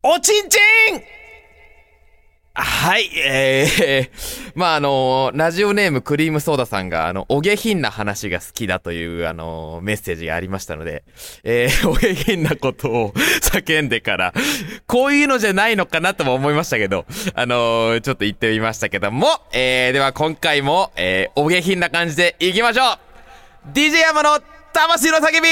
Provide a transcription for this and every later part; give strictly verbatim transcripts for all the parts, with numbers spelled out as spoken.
おちんちんはい、えー、まあ、あのー、ラジオネームクリームソーダさんが、あの、お下品な話が好きだという、あのー、メッセージがありましたので、えー、お下品なことを叫んでから、こういうのじゃないのかなとも思いましたけど、あのー、ちょっと言ってみましたけども、えー、では今回も、えー、お下品な感じでいきましょう。 ディージェー 山の魂の叫び。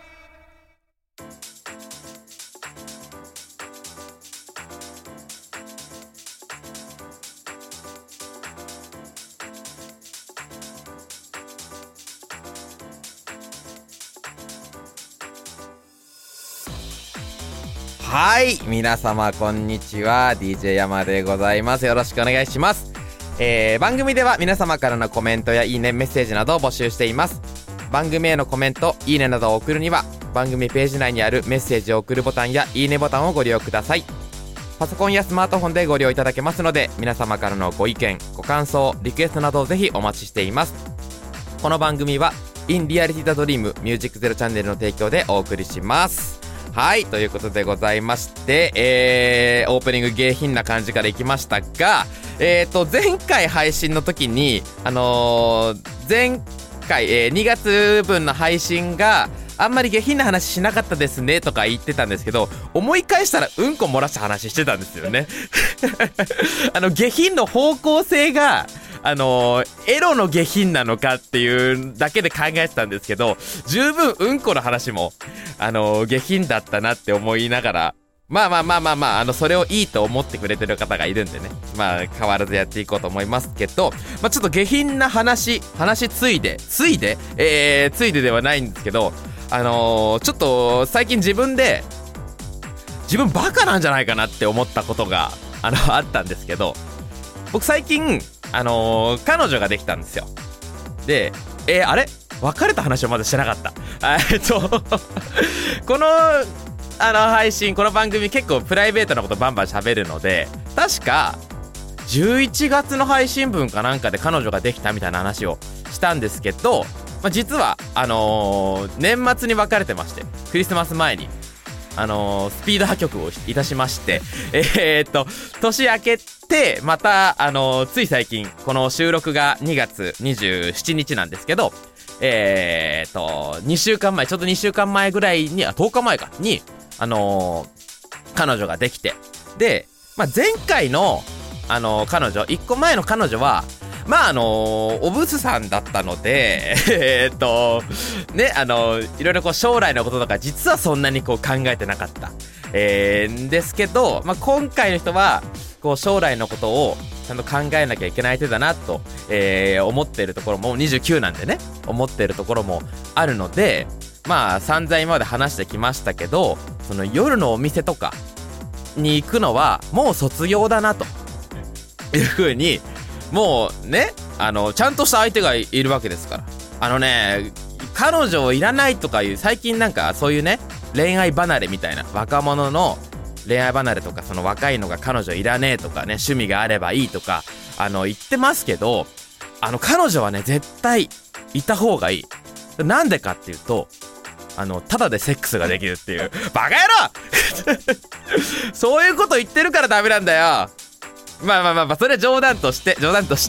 はい、皆様こんにちは、 ディージェー 山でございます。よろしくお願いします。えー、番組では皆様からのコメントやいいね、メッセージなどを募集しています。番組へのコメント、いいねなどを送るには番組ページ内にあるメッセージを送るボタンやいいねボタンをご利用ください。パソコンやスマートフォンでご利用いただけますので、皆様からのご意見、ご感想、リクエストなどをぜひお待ちしています。この番組は In Reality the Dream ミュージックゼロチャンネルの提供でお送りします。はい、ということでございまして、えー、オープニング下品な感じからいきましたが、えーと、前回配信の時に、あのー、前回、えー、にがつぶんの配信が、あんまり下品な話しなかったですねとか言ってたんですけど、思い返したらうんこ漏らした話してたんですよね。あの、下品の方向性が、あのー、エロの下品なのかっていうだけで考えてたんですけど、十分うんこの話も、あのー、下品だったなって思いながら、まあまあまあまあまあ、あの、それをいいと思ってくれてる方がいるんでね、まあ、変わらずやっていこうと思いますけど、まあちょっと下品な話、話ついで、ついでえー、ついでではないんですけど、あのー、ちょっと、最近自分で、自分バカなんじゃないかなって思ったことが、あの、あったんですけど、僕最近、あのー、彼女ができたんですよ。で、えー、あれ別れた話をまだしてなかった。えっと、この、あの、配信、この番組結構プライベートなことバンバン喋るので、確か、じゅういちがつの配信分かなんかで彼女ができたみたいな話をしたんですけど、まあ、実は、あのー、年末に別れてまして、クリスマス前に、あのー、スピード破局をいたしまして、えー、っと、年明けて、また、あのー、つい最近、この収録がにがつにじゅうしちにちなんですけど、えー、っと、にしゅうかんまえ、ちょっとにしゅうかんまえぐらいに、あ、とおかまえか、に、あのー、彼女ができて、で、まあ、前回の、あのー、彼女、いっこまえの彼女は、まああのー、おブスさんだったので、えーっと、ね、あのー、いろいろこう将来のこととか実はそんなにこう考えてなかった。えー、んですけど、まあ今回の人は、こう将来のことをちゃんと考えなきゃいけない手だなと、えー、思っているところも、にじゅうきゅうなんでね、思っているところもあるので、まあ散々今まで話してきましたけど、その夜のお店とかに行くのはもう卒業だなという風に、もうね、あの、ちゃんとした相手がいるわけですから。あのね、彼女いらないとかいう、最近なんかそういうね、恋愛離れみたいな、若者の恋愛離れとか、その若いのが彼女いらねえとかね、趣味があればいいとか、あの、言ってますけど、あの、彼女はね、絶対いた方がいい。なんでかっていうと、あの、ただでセックスができるっていう。バカ野郎そういうこと言ってるからダメなんだよ。まあまあまあまあ、それは冗談として、冗談として、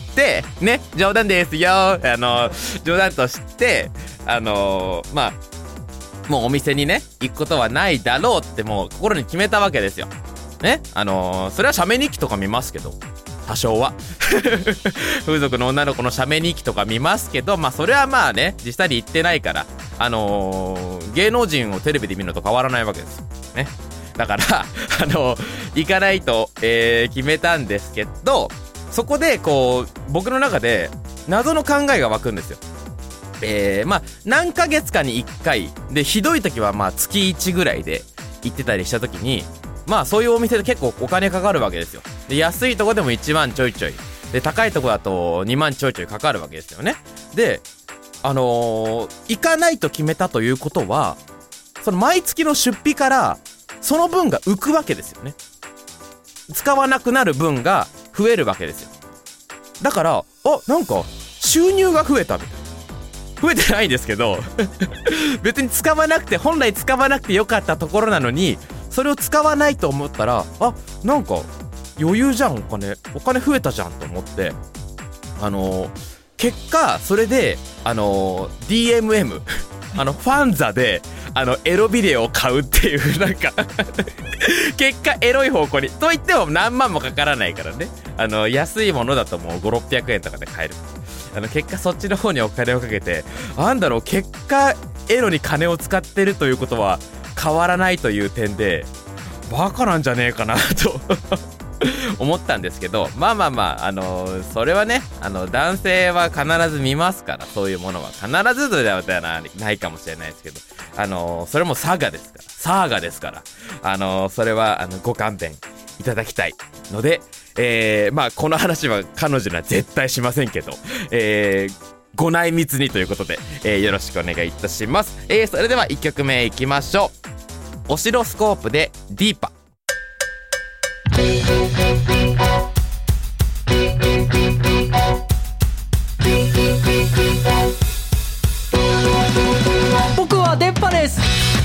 ね、冗談ですよ。あの、冗談として、あのー、まあ、もうお店にね、行くことはないだろうってもう心に決めたわけですよ。ね、あのー、それは写メ日記とか見ますけど、多少は。風俗の女の子の写メ日記とか見ますけど、まあそれはまあね、実際に行ってないから、あのー、芸能人をテレビで見るのと変わらないわけですよ。ね。だから、あの、行かないと、えー、決めたんですけど、そこで、こう、僕の中で、謎の考えが湧くんですよ。えー、まあ、何ヶ月かにいっかい、で、ひどい時は、まあ、月いちぐらいで行ってたりした時に、まあ、そういうお店で結構お金かかるわけですよ。で、安いとこでもいちまんちょいちょい。で、高いとこだとにまんちょいちょいかかるわけですよね。で、あのー、行かないと決めたということは、その毎月の出費から、その分が浮くわけですよね。使わなくなる分が増えるわけですよ。だから、あ、なんか収入が増えたみたいな。増えてないんですけど別に使わなくて、本来使わなくてよかったところなのに、 それを使わないと思ったら、あ、なんか余裕じゃん、お金お金増えたじゃんと思って、あのー、結果それであのー、ディーエムエム あのファンザであのエロビデオを買うっていう、なんか結果エロい方向に、といっても何万もかからないからね、あの安いものだともうごひゃくろっぴゃくえんとかで買える。あの結果そっちの方にお金をかけて、なんだろう、結果エロに金を使ってるということは変わらないという点でバカなんじゃねえかなと思ったんですけど、まあまあまあ、あのー、それはね、あの男性は必ず見ますから、そういうものは必ずではないかもしれないですけど、あのー、それもサガですから、サーガですから、あのー、それはあのご勘弁いただきたいので、えー、まあこの話は彼女には絶対しませんけど、えー、ご内密にということで、えー、よろしくお願いいたします。えー、それではいっきょくめいきましょう。オシロスコープでディーパ。 僕は電波です。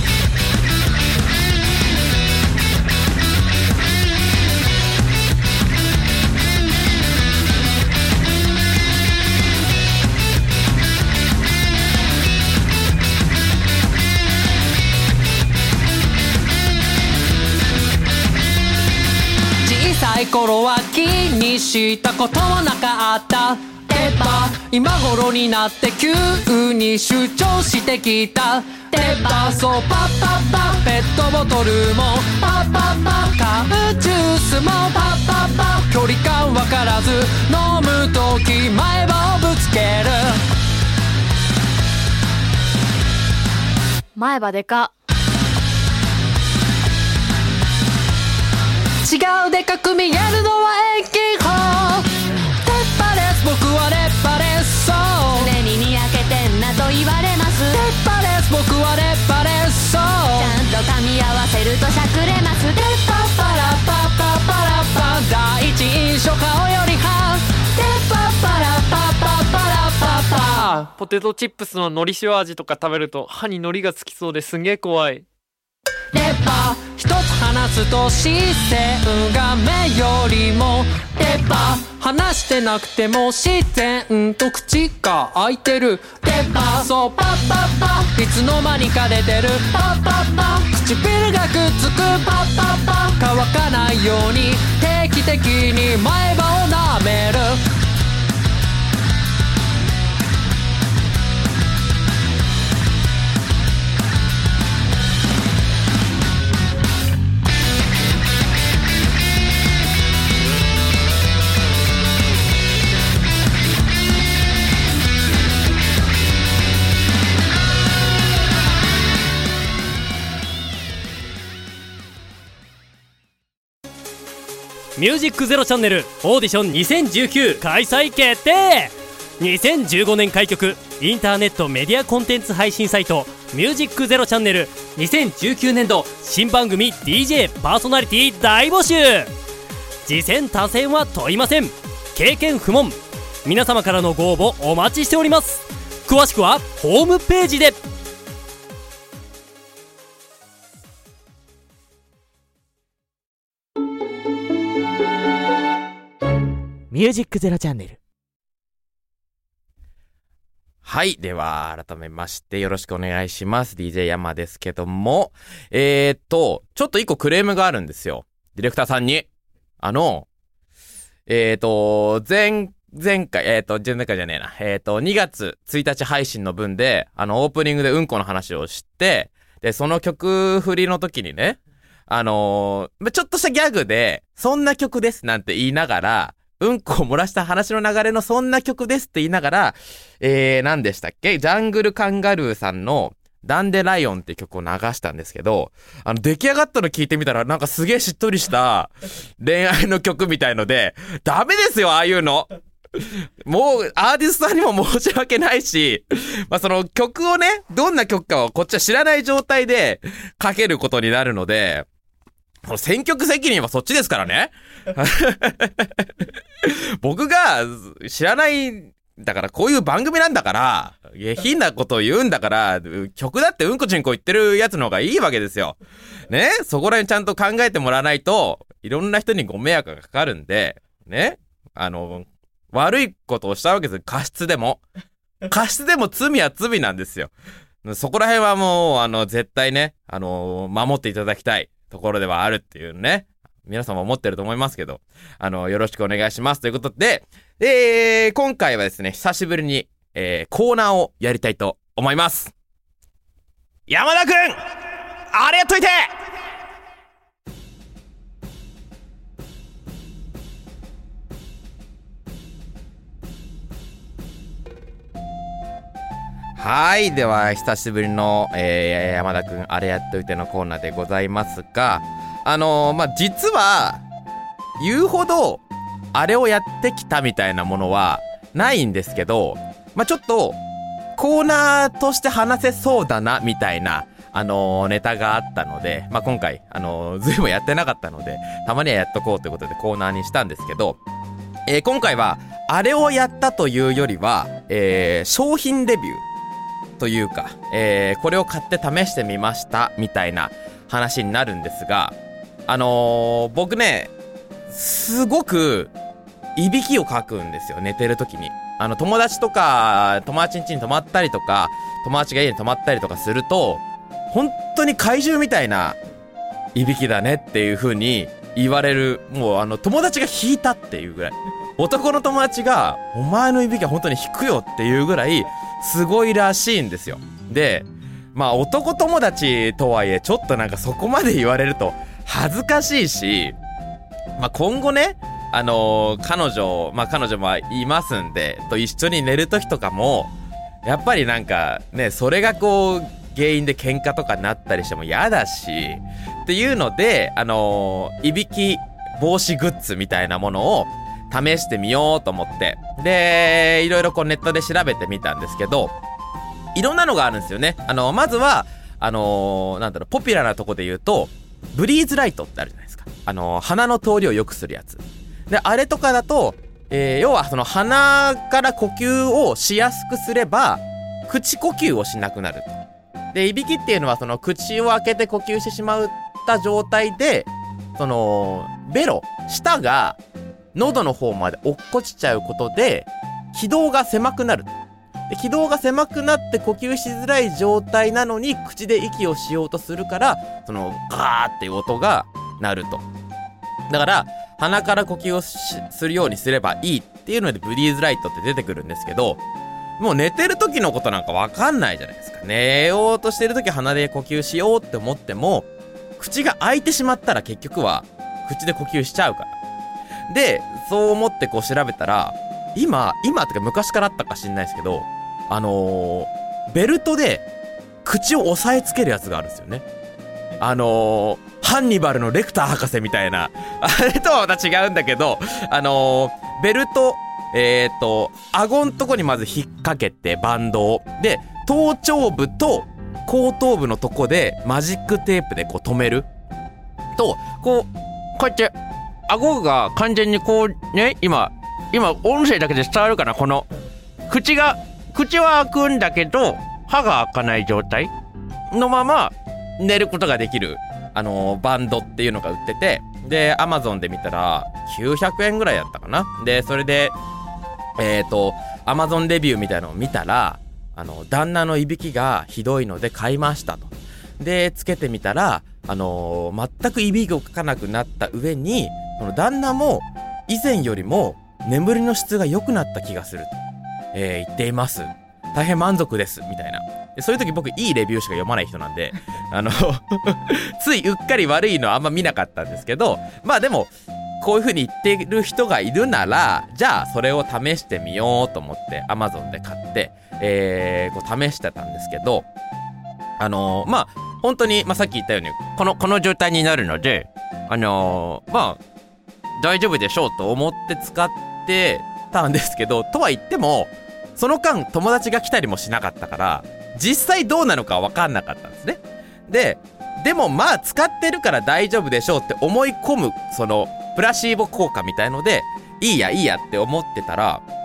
小さい頃は気にしたこともなかった電波、今頃になって急に主張してきた電波、そうパッパッパ、ペットボトルもパッパッパ、缶ジュースもパッパッパ、距離感わからず飲むとき前歯をぶつける。 前歯でか違うでかく見えるのは遠近法。出っ歯です、僕は出っ歯です。そう常ににやけてんなと言われます。 出っ歯です、僕は出っ歯です。そうちゃんと噛み合わせるとしゃくれます。 出っ歯パラパパパラパ、第一印象顔よりは出っ歯パラパパパラパパ。 ポテトチップスの海苔塩味とか食べると歯に海苔がつきそうですんげえ怖い。 出っ歯一つ話すと視線が目よりも出っ歯、話してなくても自然と口が開いてる出っ歯、そうパッパッパ、いつの間にか出てるパッパッパ、唇がくっつくパッパッパ、乾かないように定期的に前歯を舐める。 ミュージックゼロチャンネルオーディションにせんじゅうきゅう開催決定。にせんじゅうごねん開局インターネットメディアコンテンツ配信サイトミュージックゼロチャンネルにせんじゅうきゅうねんど新番組 ディージェー パーソナリティ大募集。次戦他戦は問いません。経験不問。皆様からのご応募お待ちしております。詳しくはホームページで。 ミュージックゼロチャンネル。 はい。では、改めまして、よろしくお願いします。ディージェー 山ですけども、えーっと、ちょっと一個クレームがあるんですよ。ディレクターさんに。あの、えーっと、前、前回、えーっと、前回じゃねえな。えーっと、にがつついたち配信の分で、あの、オープニングでうんこの話をして、で、その曲振りの時にね、あのー、ちょっとしたギャグで、そんな曲ですなんて言いながら、うんこを漏らした話の流れのそんな曲ですって言いながら、えー、何でしたっけ？ジャングルカンガルーさんのダンデライオンって曲を流したんですけど、あの、出来上がったの聞いてみたらなんかすげえしっとりした恋愛の曲みたいので、ダメですよ、ああいうの。もう、アーティストさんにも申し訳ないし、まあ、その曲をね、どんな曲かをこっちは知らない状態でかけることになるので、選曲責任はそっちですからね。僕が知らないだからこういう番組なんだから、下品なことを言うんだから、曲だってうんこちんこ言ってるやつの方がいいわけですよ。ね、そこら辺ちゃんと考えてもらわないと、いろんな人にご迷惑がかかるんで、ね、あの、悪いことをしたわけです。過失でも。過失でも罪は罪なんですよ。そこら辺はもう、あの、絶対ね、あの、守っていただきたいところではあるっていうね。皆さんも思ってると思いますけど、あの、よろしくお願いします。ということで、えー、今回はですね、久しぶりに、えー、コーナーをやりたいと思います。山田くん、あれやっといて！はい。では、久しぶりの、えー、山田くん、あれやっといてのコーナーでございますが、あのー、まあ、実は、言うほど、あれをやってきたみたいなものはないんですけど、まあ、ちょっと、コーナーとして話せそうだな、みたいな、あのー、ネタがあったので、まあ、今回、あのー、ずいぶんやってなかったので、たまにはやっとこうということでコーナーにしたんですけど、えー、今回は、あれをやったというよりは、えー、商品レビューというか、えー、これを買って試してみました、みたいな話になるんですが、あのー、僕ね、すごく、いびきをかくんですよ、寝てる時に。あの、友達とか、友達ん家に泊まったりとか、友達が家に泊まったりとかすると、本当に怪獣みたいな、いびきだねっていう風に言われる、もうあの、友達が引いたっていうぐらい。男の友達が、お前のいびきは本当に引くよっていうぐらい、すごいらしいんですよ。で、まあ男友達とはいえ、ちょっとなんかそこまで言われると、恥ずかしいし、まあ、今後ね、あのー、彼女、まあ、彼女もいますんで、と一緒に寝るときとかも、やっぱりなんか、ね、それがこう、原因で喧嘩とかになったりしても嫌だし、っていうので、あのー、いびき防止グッズみたいなものを試してみようと思って、で、いろいろこうネットで調べてみたんですけど、いろんなのがあるんですよね。あのー、まずは、あのー、なんだろう、ポピュラーなとこで言うと、ブリーズライトってあるじゃないですか。あのー、鼻の通りを良くするやつ。で、あれとかだと、えー、要はその鼻から呼吸をしやすくすれば、口呼吸をしなくなる。で、いびきっていうのはその口を開けて呼吸してしまった状態で、その、ベロ、舌が喉の方まで落っこちちゃうことで、気道が狭くなる。で、気道が狭くなって呼吸しづらい状態なのに口で息をしようとするから、そのガーっていう音が鳴ると。だから鼻から呼吸をするようにすればいいっていうのでブリーズライトって出てくるんですけど、もう寝てる時のことなんかわかんないじゃないですか。寝ようとしてる時鼻で呼吸しようって思っても、口が開いてしまったら結局は口で呼吸しちゃうから。で、そう思ってこう調べたら、今、今ってか昔からあったか知んないですけど、あのー、ベルトで口を押さえつけるやつがあるんですよね。あのー、ハンニバルのレクター博士みたいな、あれとはまた違うんだけど、あのー、ベルト、えーと、顎んとこにまず引っ掛けてバンドを。で、頭頂部と後頭部のとこでマジックテープでこう止める。と、こう、こうやって、顎が完全にこうね、今、今音声だけで伝わるかな、この、口が、口は開くんだけど歯が開かない状態のまま寝ることができる、あのー、バンドっていうのが売ってて、で Amazon で見たらきゅうひゃくえんぐらいだったかな。でそれでえっと Amazon レビューみたいなのを見たら、あの旦那のいびきがひどいので買いましたと。でつけてみたら、あのー、全くいびきをかかなくなった上に、この旦那も以前よりも眠りの質が良くなった気がすると、えー、言っています。大変満足ですみたいな。でそういう時僕いいレビューしか読まない人なんで、あのついうっかり悪いのはあんま見なかったんですけど、まあでもこういう風に言ってる人がいるなら、じゃあそれを試してみようと思って Amazon で買って、えー、こう試してたんですけど、あのー、まあ本当に、まあ、さっき言ったようにこのこの状態になるので、あのー、まあ大丈夫でしょうと思って使ってたんですけど、とは言ってもその間友達が来たりもしなかったから実際どうなのか分かんなかったんですね。ででもまあ使ってるから大丈夫でしょうって思い込む、そのプラシーボ効果みたいのでいいやいいやって思ってたら、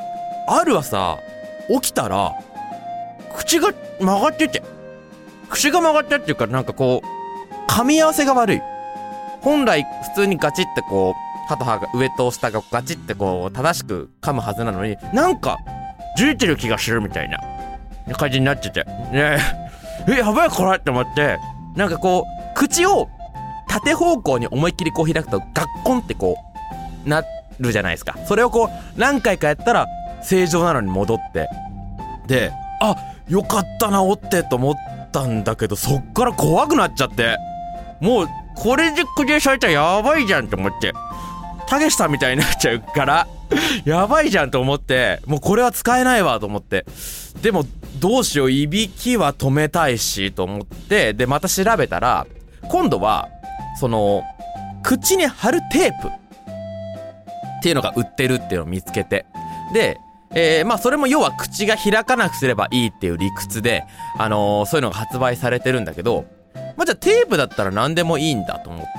ある朝起きたら口が曲がってて、口が曲がったっていうか、なんかこう噛み合わせが悪い。本来普通にガチってこう歯と歯が上と下がガチってこう正しく噛むはずなのに、なんかずれてる気がするみたいな感じになってて、ねえやばいこれって思って、なんかこう口を縦方向に思いっきりこう開くとガッコンってこうなるじゃないですか。それをこう何回かやったら正常なのに戻って、で、あ、よかったな治ってと思ったんだけど、そっから怖くなっちゃって、もうこれでクリアされたらやばいじゃんと思って、たけしさんみたいになっちゃうからやばいじゃんと思って、もうこれは使えないわと思って、でもどうしよう、いびきは止めたいしと思って、でまた調べたら、今度はその口に貼るテープっていうのが売ってるっていうのを見つけて、で、えー、まあそれも要は口が開かなくすればいいっていう理屈で、あのー、そういうのが発売されてるんだけど、まあじゃあテープだったら何でもいいんだと思って、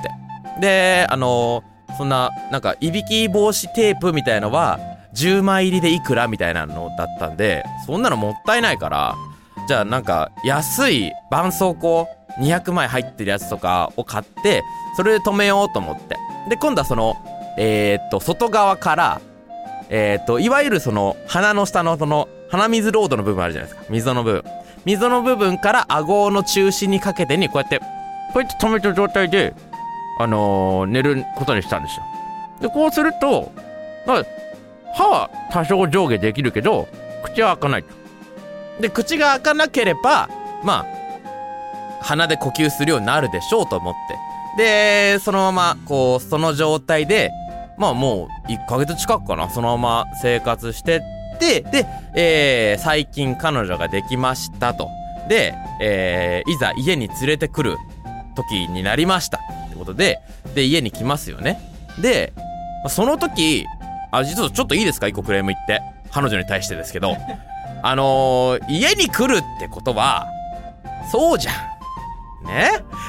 で、あのー、そんななんかいびき防止テープみたいのはじゅうまい入りでいくらみたいなのだったんで、そんなのもったいないから、じゃあなんか安い絆創膏にひゃくまい入ってるやつとかを買って、それで止めようと思って、で今度はそのえー、っと外側からえー、っといわゆるその鼻の下のその鼻水ロードの部分あるじゃないですか、溝の部分溝の部分から顎の中心にかけてにこうやってこうやって止めた状態で、あのー、寝ることにしたんですよ。でこうすると、まあ、歯は多少上下できるけど口は開かないと。で口が開かなければまあ鼻で呼吸するようになるでしょうと思って、でそのままこうその状態でまあもういっかげつ近くかな、そのまま生活してって、で、えー、最近彼女ができましたと。で、えー、いざ家に連れてくる時になりましたってことで、で家に来ますよね。でその時、あ、実はちょっといいですか、一個クレーム言って、彼女に対してですけどあのー、家に来るってことはそうじゃんね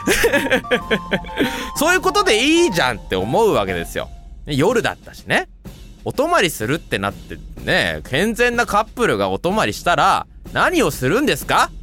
そういうことでいいじゃんって思うわけですよ。夜だったしね、お泊まりするってなってね、健全なカップルがお泊まりしたら何をするんですか？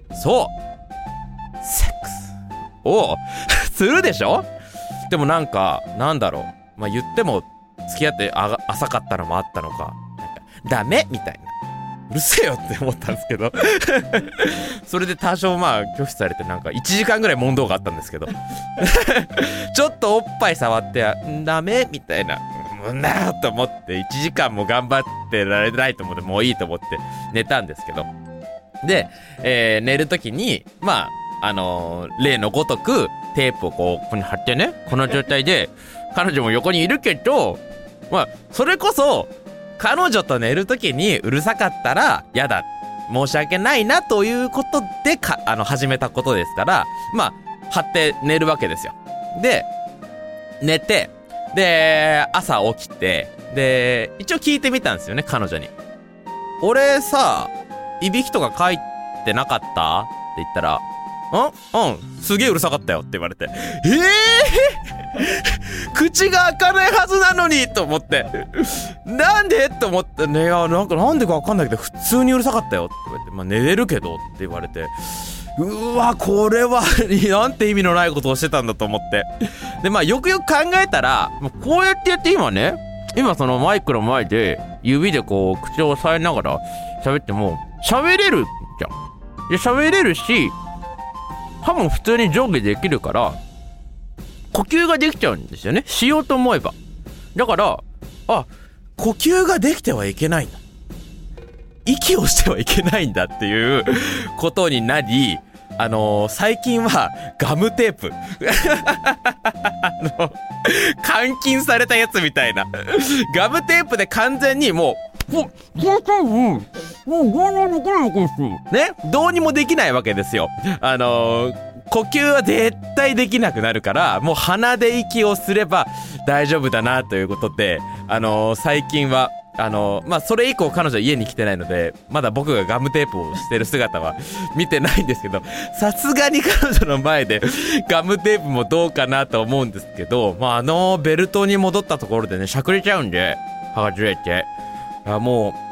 そうセックスをするでしょ。でもなんかなんだろう、まあ言っても付き合ってあ浅かったのもあったのか、なんかダメみたいな、うるせえよって思ったんですけどそれで多少まあ拒否されて、なんかいちじかんぐらい問答があったんですけどちょっとおっぱい触ってダメみたいな、もうなーと思っていちじかんも頑張ってられないと思って、もういいと思って寝たんですけど、で、えー、寝るときにまああのー、例のごとくテープをこうここに貼ってね、この状態で彼女も横にいるけど、まあそれこそ彼女と寝るときにうるさかったらやだ、申し訳ないなということでかあの始めたことですから、まあ貼って寝るわけですよ。で寝て、で朝起きて、で一応聞いてみたんですよね、彼女に。俺さ、いびきとか書いてなかったって言ったら、うんうんすげえうるさかったよって言われて、ええー、口が開かないはずなのにと思って、なんでと思ってね、いやなんかなんでかわかんないけど普通にうるさかったよって言われて、まあ寝れるけどって言われて、うわこれはなんて意味のないことをしてたんだと思って、でまあよくよく考えたら、こうやってやって今ね、今そのマイクの前で指でこう口を押さえながら喋っても喋れるじゃん。で喋れるし、歯も普通に上下できるから呼吸ができちゃうんですよね、しようと思えば。だからあ、呼吸ができてはいけないんだ、息をしてはいけないんだっていうことになり、あのー、最近はガムテープあの監禁されたやつみたいなガムテープで完全にもうもうもうもうどうにもできないわけですね、どうにもできないわけですよ。あのー呼吸は絶対できなくなるから、もう鼻で息をすれば大丈夫だなということで、あのー、最近はあのー、まあそれ以降彼女家に来てないので、まだ僕がガムテープをしてる姿は見てないんですけど、さすがに彼女の前でガムテープもどうかなと思うんですけど、まああのベルトに戻ったところでね、しゃくれちゃうんで、歯がずれて、あもう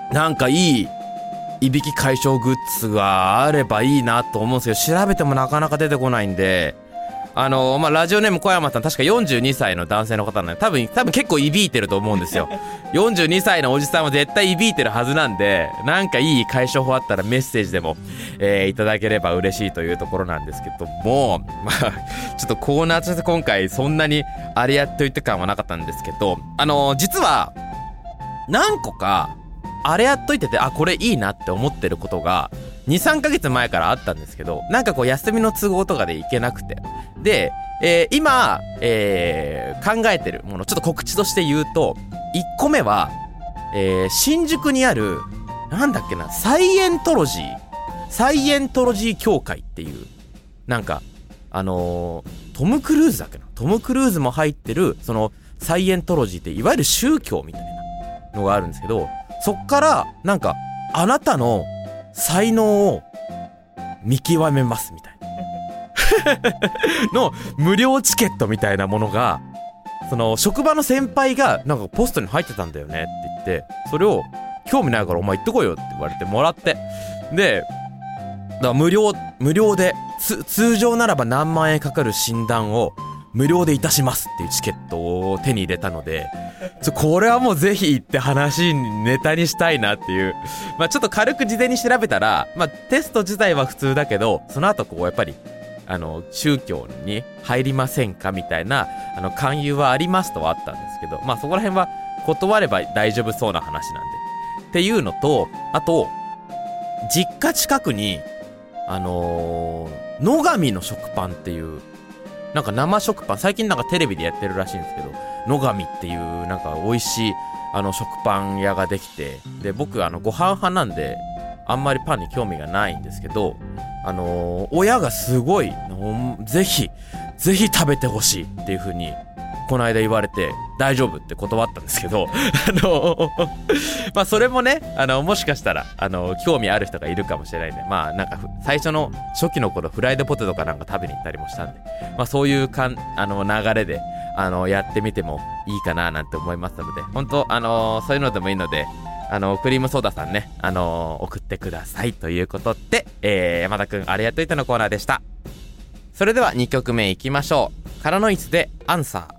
なんかいいいびき解消グッズがあればいいなと思うんですけど、調べてもなかなか出てこないんで、あのー、まあ、ラジオネーム小山さん、確かよんじゅうにさいの男性の方なんで、多分、多分結構いびいてると思うんですよ。よんじゅうにさいのおじさんは絶対いびいてるはずなんで、なんかいい解消法あったらメッセージでも、えー、いただければ嬉しいというところなんですけども、まあ、ちょっとコーナーとして今回そんなにあれやっといて感はなかったんですけど、あのー、実は、何個か、あれやっといてて、あ、これいいなって思ってることが、に、さんかげつまえからあったんですけど、なんかこう休みの都合とかで行けなくて。で、えー、今、えー、考えてるもの、ちょっと告知として言うと、いっこめは、えー、新宿にある、なんだっけな、サイエントロジー、サイエントロジー協会っていう、なんか、あのー、トム・クルーズだっけな、トム・クルーズも入ってる、その、サイエントロジーって、いわゆる宗教みたいなのがあるんですけど、そっから、なんか、あなたの才能を見極めますみたいなの無料チケットみたいなものが、その職場の先輩がなんかポストに入ってたんだよねって言って、それを興味ないからお前行ってこいよって言われてもらって、で、だから無料無料でつ通常ならば何万円かかる診断を無料でいたしますっていうチケットを手に入れたので、ちょこれはもうぜひ行って話ネタにしたいなっていう。まあちょっと軽く事前に調べたら、まあテスト自体は普通だけど、その後こうやっぱりあの宗教に入りませんかみたいなあの勧誘はありますとはあったんですけど、まあそこら辺は断れば大丈夫そうな話なんでっていうのと、あと実家近くにあのー、野上の食パンっていうなんか生食パン、最近なんかテレビでやってるらしいんですけど、野上っていうなんか美味しいあの食パン屋ができて、で僕あのご飯派なんであんまりパンに興味がないんですけど、あのー、親がすごいぜひぜひ食べてほしいっていう風にこの間言われて大丈夫って断ったんですけど、あのー、まあそれもね、あのもしかしたらあの興味ある人がいるかもしれないんで、まあなんか最初の初期の頃フライドポテトかなんか食べに行ったりもしたんで、まあそういうかんあの流れであのやってみてもいいかななんて思いますので、本当あのー、そういうのでもいいので、あのクリームソーダさんね、あのー、送ってくださいということで、えー、山田くんあれやっといてのコーナーでした。それではにきょくめいきましょう。カラノイスでアンサー。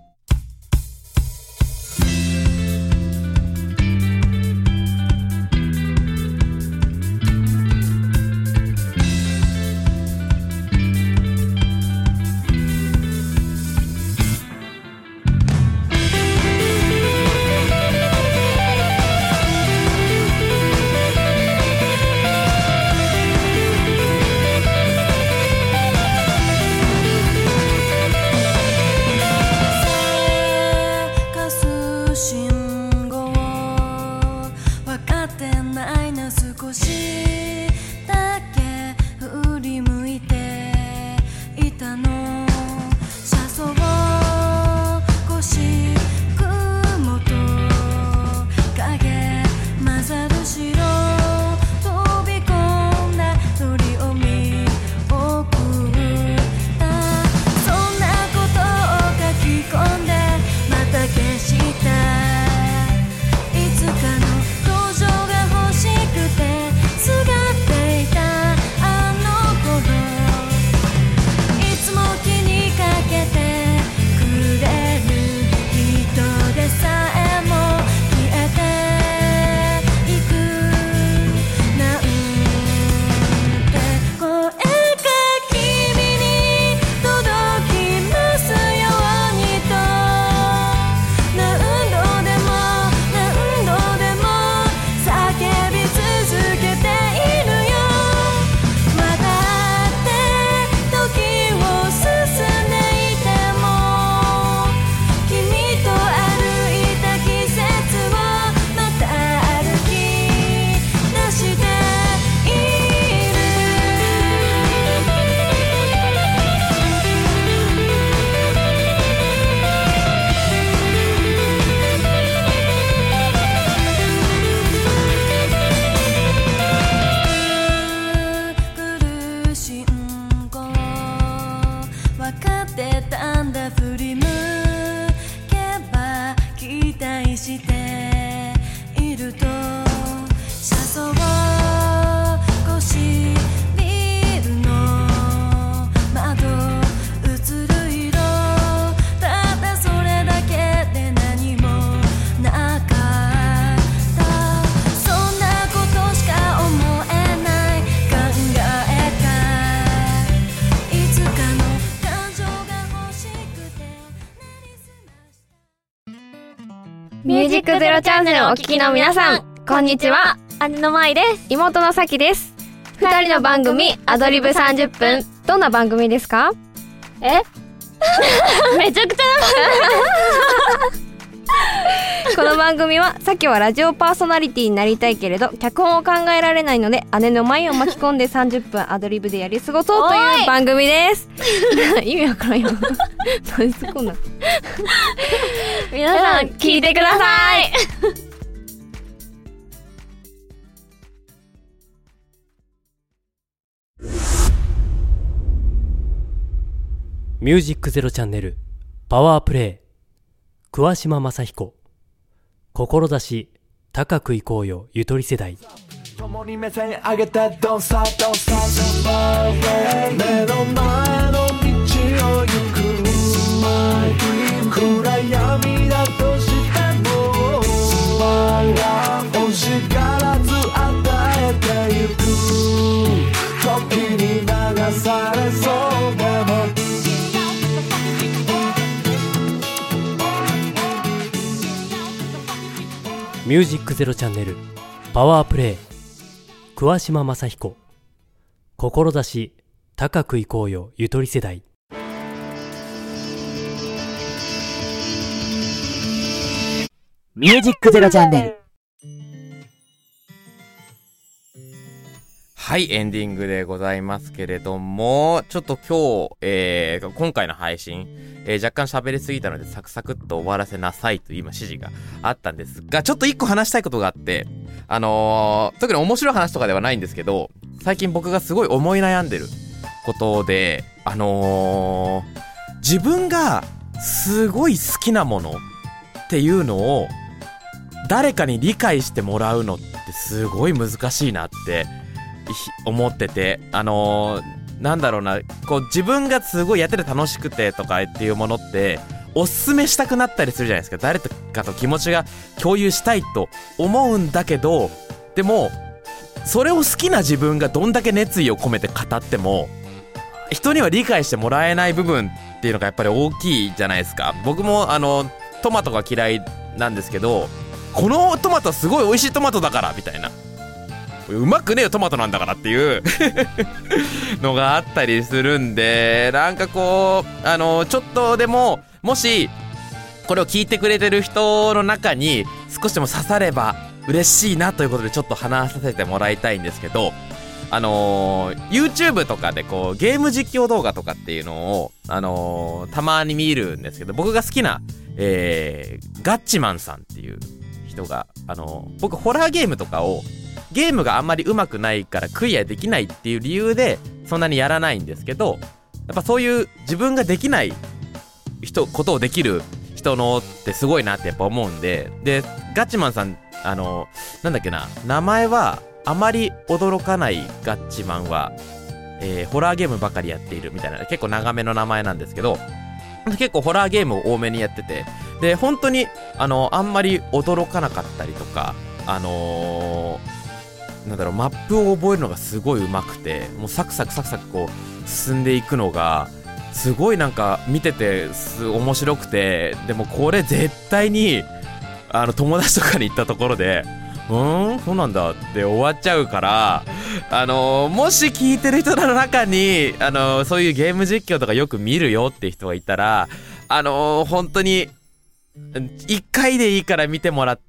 「 ミュージックゼロチャンネルをお聞きの皆さん、こんにちは。 姉の舞です。 妹のさきです。二人の番組アドリブさんじゅっぷん、どんな番組ですか？ えめちゃくちゃこの番組は、さきはラジオパーソナリティになりたいけれど脚本を考えられないので、姉の舞を巻き込んでさんじゅっぷんアドリブでやり過ごそうという番組です。意味わからんよ。何すこんな皆さん聞いてください。 ミュージックゼロチャンネルパワープレイ、桑島正彦。志高くいこうよゆとり世代。 共に目線上げて Don't stop, don't stop, my way 目の前の道を行く My dream 暗闇だとしても My love 星からず与えてゆく時に流されそうでもミュージックゼロチャンネルパワープレイ、桑島正彦。志高くいこうよゆとり世代。 ミュージックゼロチャンネル。 はい、エンディングでございますけれども、ちょっと今日、えー、今回の配信、えー、若干喋りすぎたのでサクサクっと終わらせなさいと今指示があったんですが、ちょっと一個話したいことがあって、あのー、特に面白い話とかではないんですけど、最近僕がすごい思い悩んでることで、あのー、自分がすごい好きなものっていうのを誰かに理解してもらうのってすごい難しいなって思ってて、あのー、なんだろうな、こう自分がすごいやってて楽しくてとかっていうものっておすすめしたくなったりするじゃないですか。誰かと気持ちが共有したいと思うんだけど、でもそれを好きな自分がどんだけ熱意を込めて語っても人には理解してもらえない部分っていうのがやっぱり大きいじゃないですか。僕もあのトマトが嫌いなんですけど、このトマトすごい美味しいトマトだからみたいな、うまくねえよトマトなんだからっていうのがあったりするんで、なんかこうあのちょっとでももしこれを聞いてくれてる人の中に少しでも刺されば嬉しいなということでちょっと話させてもらいたいんですけど、あのー、YouTube とかでこうゲーム実況動画とかっていうのを、あのー、たまに見るんですけど、僕が好きな、えー、ガッチマンさんっていう人が、あのー、僕ホラーゲームとかをゲームがあんまり上手くないからクリアできないっていう理由でそんなにやらないんですけど、やっぱそういう自分ができない人ことをできる人のってすごいなってやっぱ思うんで、でガッチマンさん、あのなんだっけな、名前はあまり驚かないガッチマンは、えー、ホラーゲームばかりやっているみたいな結構長めの名前なんですけど、結構ホラーゲームを多めにやってて、で本当にあのあんまり驚かなかったりとか、あのー、なんだろう、マップを覚えるのがすごい上手くて、もうサクサクサクサクこう進んでいくのがすごいなんか見ててす面白くて、でもこれ絶対にあの友達とかに行ったところでうーんそうなんだって終わっちゃうから、あのー、もし聞いてる人の中に、あのー、そういうゲーム実況とかよく見るよって人がいたら、あのー、本当に一回でいいから見てもらって、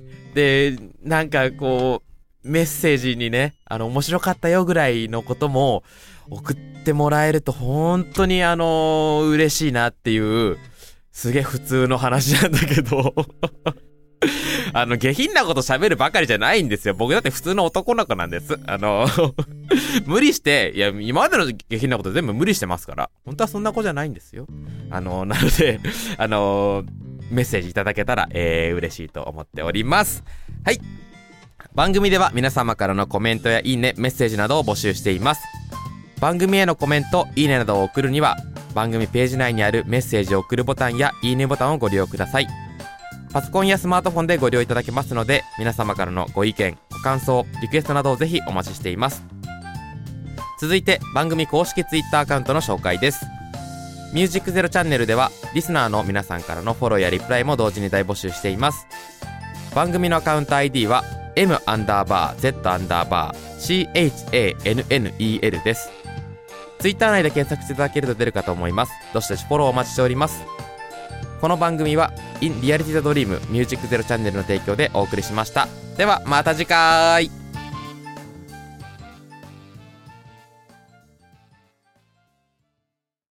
でなんかこうメッセージにね、あの面白かったよぐらいのことも送ってもらえると本当にあのー、嬉しいなっていう、すげえ普通の話なんだけどあの下品なこと喋るばかりじゃないんですよ。僕だって普通の男の子なんです。あの無理して、いや今までの下品なこと全部無理してますから、本当はそんな子じゃないんですよ。あのなのであのメッセージいただけたら、えー、嬉しいと思っております。はい、番組では皆様からのコメントやいいね、メッセージなどを募集しています。番組へのコメント、いいねなどを送るには番組ページ内にあるメッセージを送るボタンやいいねボタンをご利用ください。パソコンやスマートフォンでご利用いただけますので、皆様からのご意見、ご感想、リクエストなどをぜひお待ちしています。続いて番組公式ツイッターアカウントの紹介です。 ミュージックゼロチャンネルではリスナーの皆さんからのフォローやリプライも同時に大募集しています。番組のアカウント アイディー は M アンダーバー Z アンダーバー シーエイチエーエヌエヌイーエル です。ツイッター内で検索していただけると出るかと思います。どしどしフォローお待ちしております。この番組は In Reality the Dream ミュージックゼロチャンネルの提供でお送りしました。ではまた次回。